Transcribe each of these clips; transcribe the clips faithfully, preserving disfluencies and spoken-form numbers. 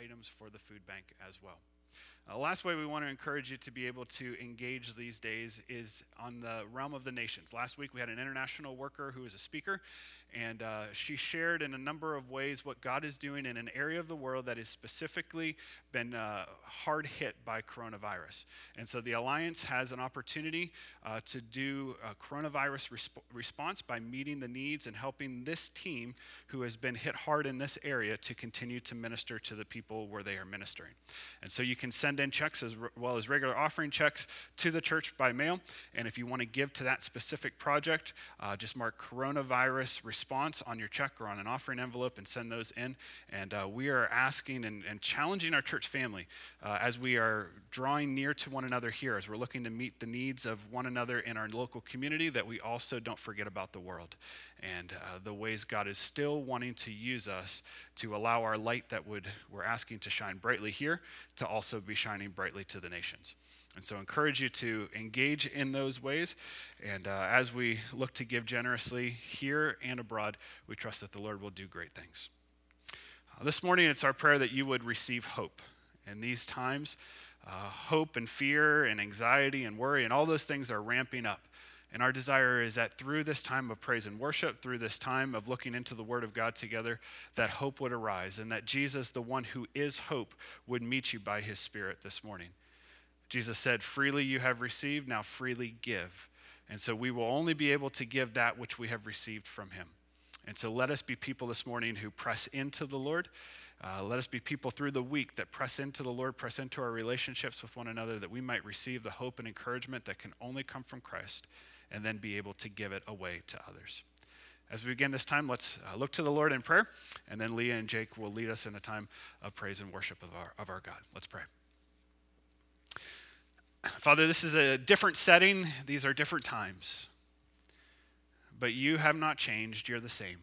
items for the food bank as well. Uh, last way we want to encourage you to be able to engage these days is on the realm of the nations. Last week we had an international worker who was a speaker, and uh, she shared in a number of ways what God is doing in an area of the world that has specifically been uh, hard hit by coronavirus. And so the Alliance has an opportunity uh, to do a coronavirus resp- response by meeting the needs and helping this team who has been hit hard in this area to continue to minister to the people where they are ministering. And so you can send in checks as well as regular offering checks to the church by mail. And if you want to give to that specific project, uh, just mark coronavirus response on your check or on an offering envelope and send those in. And uh, we are asking and, and challenging our church family uh, as we are drawing near to one another here, as we're looking to meet the needs of one another in our local community, that we also don't forget about the world and uh, the ways God is still wanting to use us to allow our light that would we're asking to shine brightly here to also be shining brightly to the nations. And so I encourage you to engage in those ways. And uh, as we look to give generously here and abroad, we trust that the Lord will do great things. Uh, this morning, it's our prayer that you would receive hope. In these times, uh, hope and fear and anxiety and worry and all those things are ramping up. And our desire is that through this time of praise and worship, through this time of looking into the Word of God together, that hope would arise and that Jesus, the one who is hope, would meet you by his Spirit this morning. Jesus said, freely you have received, now freely give. And so we will only be able to give that which we have received from him. And so let us be people this morning who press into the Lord. Uh, let us be people through the week that press into the Lord, press into our relationships with one another, that we might receive the hope and encouragement that can only come from Christ, and then be able to give it away to others. As we begin this time, let's uh, look to the Lord in prayer, and then Leah and Jake will lead us in a time of praise and worship of our, of our God. Let's pray. Father, this is a different setting. These are different times. But you have not changed. You're the same.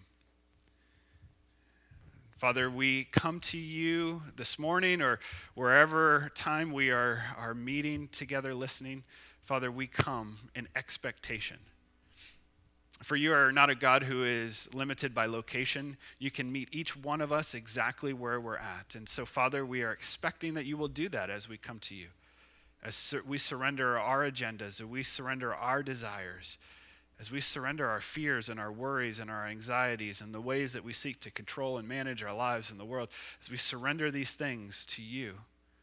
Father, we come to you this morning or wherever time we are, are meeting together, listening. Father, we come in expectation. For you are not a God who is limited by location. You can meet each one of us exactly where we're at. And so, Father, we are expecting that you will do that as we come to you. As we surrender our agendas, as we surrender our desires, as we surrender our fears and our worries and our anxieties and the ways that we seek to control and manage our lives in the world, as we surrender these things to you,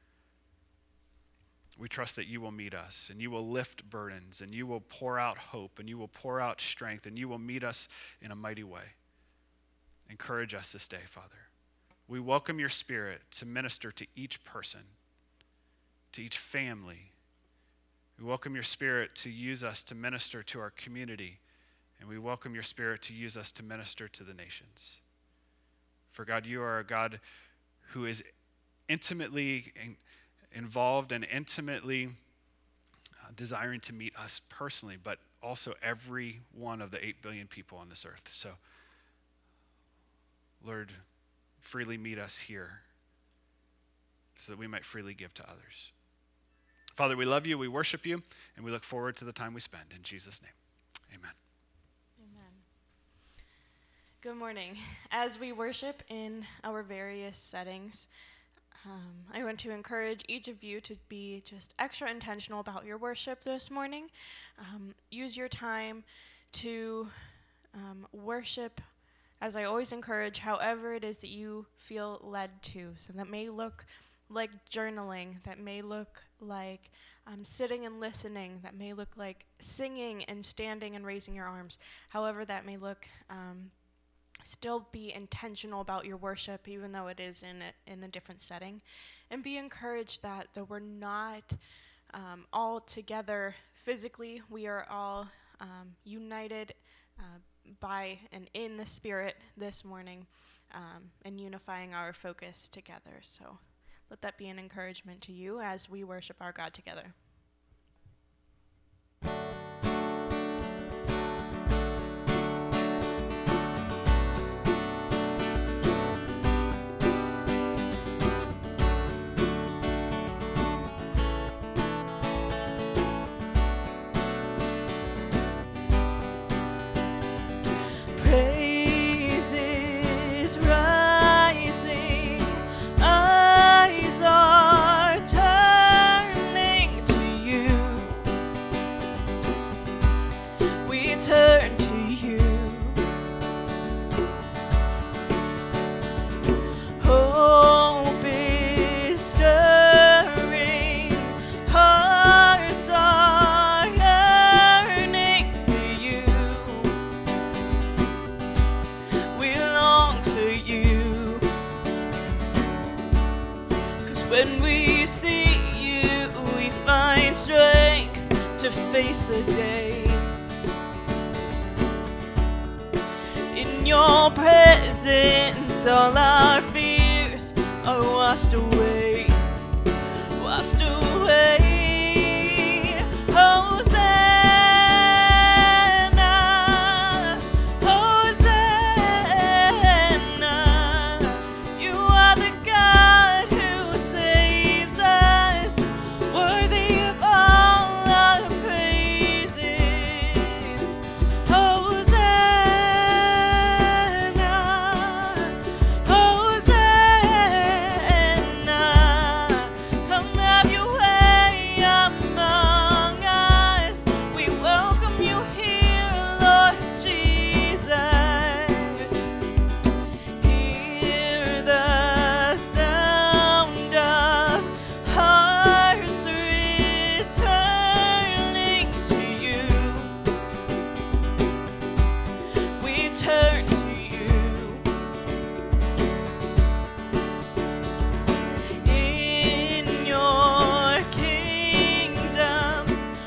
we trust that you will meet us and you will lift burdens and you will pour out hope and you will pour out strength and you will meet us in a mighty way. Encourage us this day, Father. We welcome your Spirit to minister to each person, to each family. We welcome your Spirit to use us to minister to our community, and we welcome your Spirit to use us to minister to the nations. For God, you are a God who is intimately involved and intimately uh, desiring to meet us personally, but also every one of the eight billion people on this earth. So, Lord, freely meet us here so that we might freely give to others. Father, we love you, we worship you, and we look forward to the time we spend. In Jesus' name, amen. Amen. Good morning. As we worship in our various settings, um, I want to encourage each of you to be just extra intentional about your worship this morning. Um, use your time to um, worship, as I always encourage, however it is that you feel led to. So that may look like journaling, that may look like um, sitting and listening, that may look like singing and standing and raising your arms. However that may look, um, still be intentional about your worship, even though it is in a, in a different setting. And be encouraged that though we're not um, all together physically, we are all um, united uh, by and in the Spirit this morning, um, and unifying our focus together. So let that be an encouragement to you as we worship our God together. Praises rising up. when we see you, we find strength to face the day. In your presence, all our fears are washed away, washed away. Hosanna, Hosanna, you are the God who saves us, worthy of all our praises. Hosanna, Hosanna, come have your way among us. We welcome you here, Lord Jesus. Hear the sound of hearts returning to you. We turn to you. In your kingdom,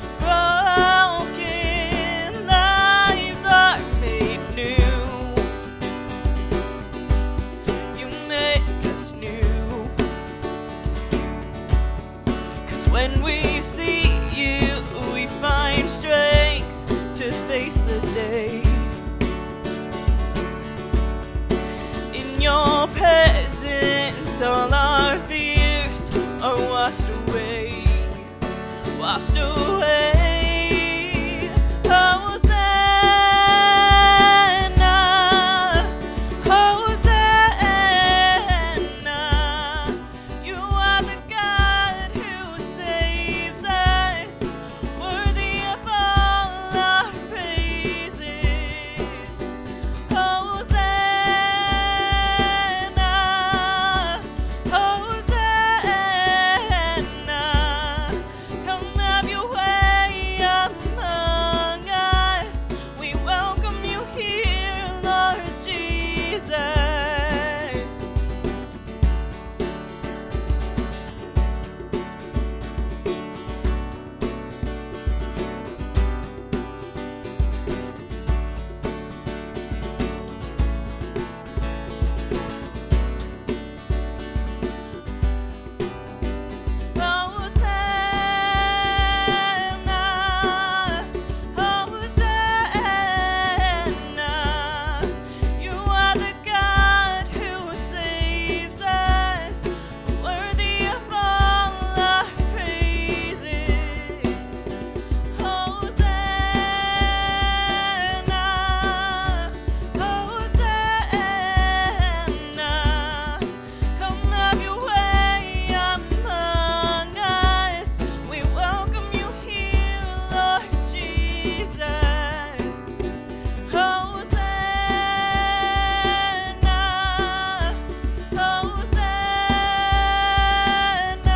broken lives are made new. You make us new. 'Cause when we see you, we find strength to face the day. In your presence, all our fears are washed away, washed away. Hosanna, Hosanna, you are the God who saves us, worthy of all our praises. Hosanna, Hosanna, come have your way among us. We welcome you here, Lord Jesus. Hosanna, Hosanna, you are the God who saves us, worthy of all our praises. Hosanna, Hosanna, come have your way among us. We welcome you here, Lord Jesus. Hosanna, Hosanna,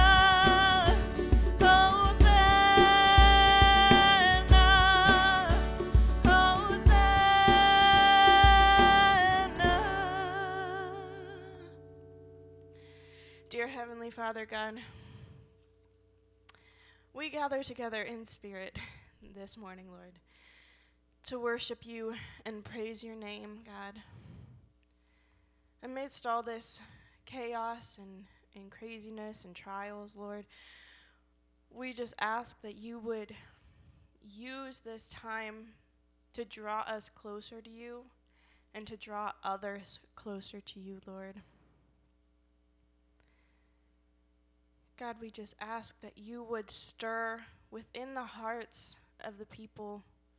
Hosanna. Dear Heavenly Father God, we gather together in spirit this morning, Lord, to worship you and praise your name, God. Amidst all this chaos and, and craziness and trials, Lord, we just ask that you would use this time to draw us closer to you and to draw others closer to you, Lord. God, we just ask that you would stir within the hearts of the people,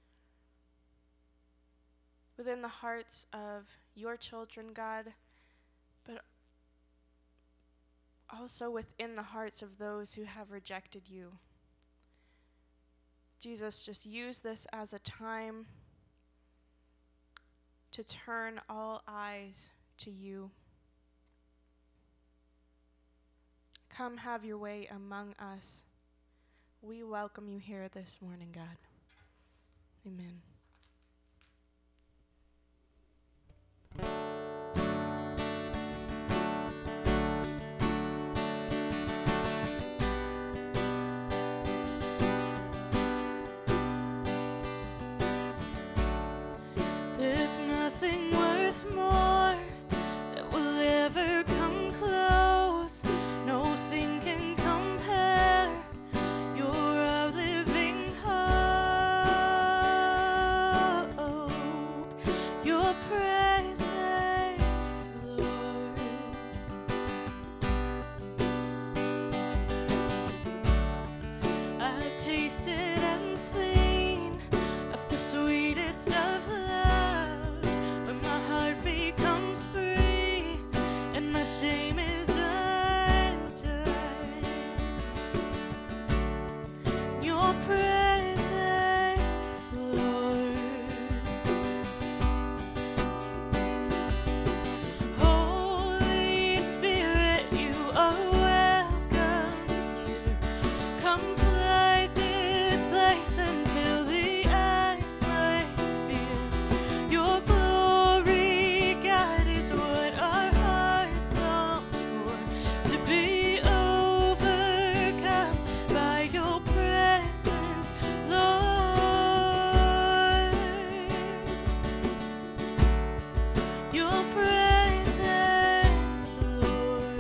within the hearts of your children, God, but also within the hearts of those who have rejected you. Jesus, just use this as a time to turn all eyes to you. Come have your way among us. We welcome you here this morning, God. Amen. tasted and seen of the sweetest of loves, when my heart becomes free and my shame is undone. Your presence, Lord. Holy Spirit, you are welcome here. Come flood this place and fill the atmosphere. Your glory, God, is what our hearts long for, to be overcome by your presence, Lord. Your presence, Lord.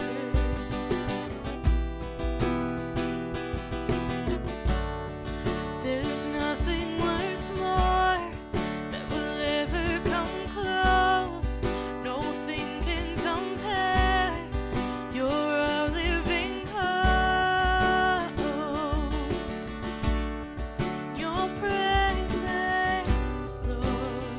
There's nothing worth more that will ever come close. Nothing can compare. You're our living hope. Your presence, Lord.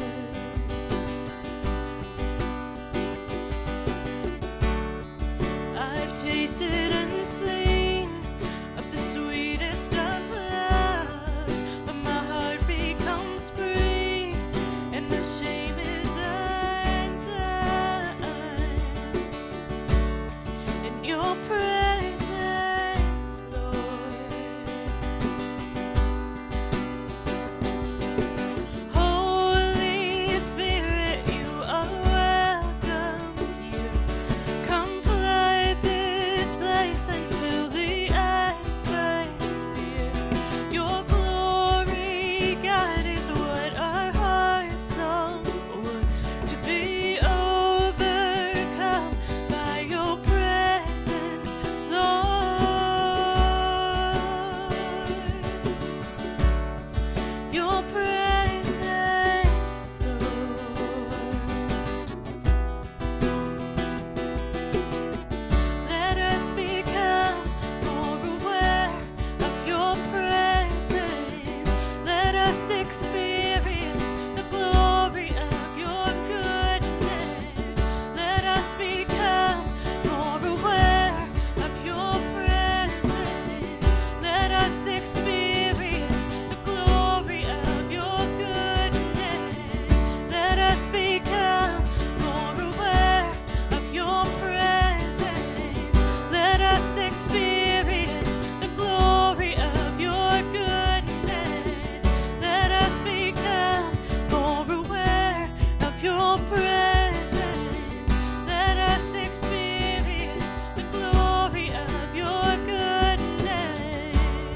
I've tasted and seen of the sweetest of loves, when my heart becomes free and the shame is undone. In your presence, Lord. Holy Spirit, you are welcome here. Come flood this place and fill the atmosphere. Your glory, God, is what our hearts long for, to be overcome by your presence, Lord. Your presence, Lord. Let us become more aware of your presence. Let us experience the glory of your goodness. Let us become more aware of your presence. Let us experience the glory of your goodness. Let us become more aware of your presence. Let us experience the glory of your goodness. Let us become more aware of your presence. Let us experience the glory of your goodness.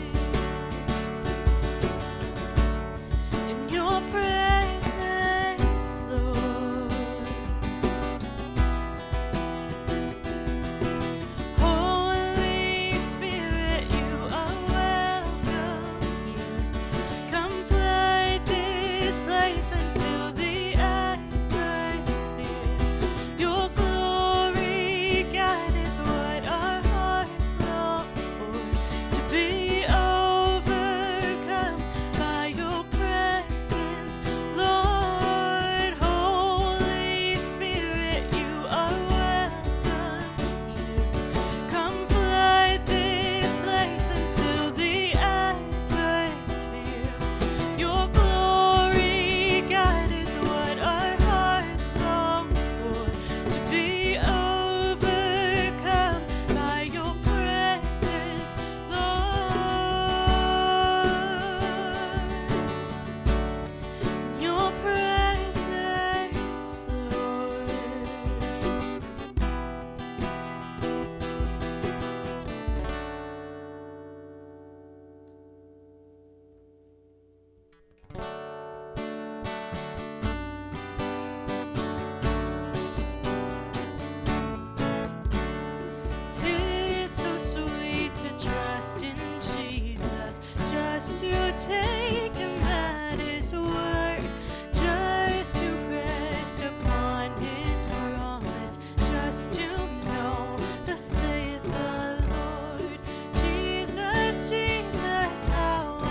In your presence, Lord. Holy Spirit, you are welcome here. Come flood this place and fill the atmosphere. Your glory, God, is what our hearts long for, to be overcome by your presence, Lord. Holy Spirit, you are welcome here. Come flood this place and fill the atmosphere. Your glory, God, is what our hearts long for, to be overcome by your presence, Lord. Your presence, Lord. Tis so sweet to trust in Jesus, just to take him at his word, just to rest upon his promise, just to know thus saith the Lord. Jesus, Jesus, how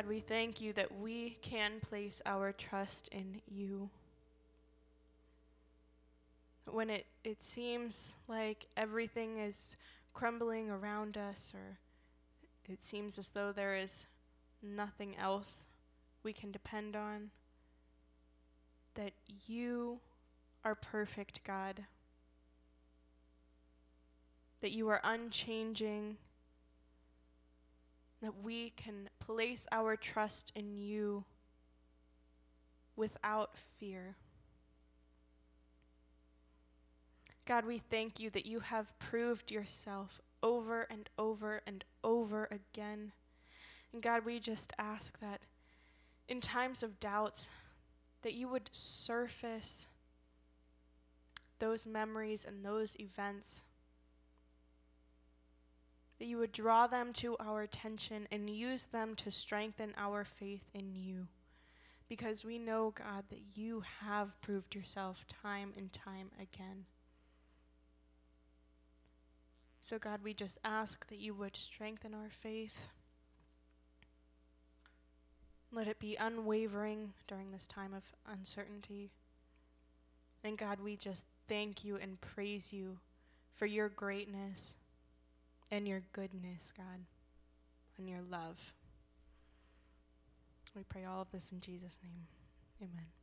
God, we thank you that we can place our trust in you. When it, it seems like everything is crumbling around us, or it seems as though there is nothing else we can depend on, that you are perfect, God. That you are unchanging, that we can place our trust in you without fear. God, we thank you that you have proved yourself over and over and over again. And God, we just ask that in times of doubts, that you would surface those memories and those events, that you would draw them to our attention and use them to strengthen our faith in you. Because we know, God, that you have proved yourself time and time again. So God, we just ask that you would strengthen our faith. Let it be unwavering during this time of uncertainty. And God, we just thank you and praise you for your greatness and your goodness, God, and your love. We pray all of this in Jesus' name. Amen.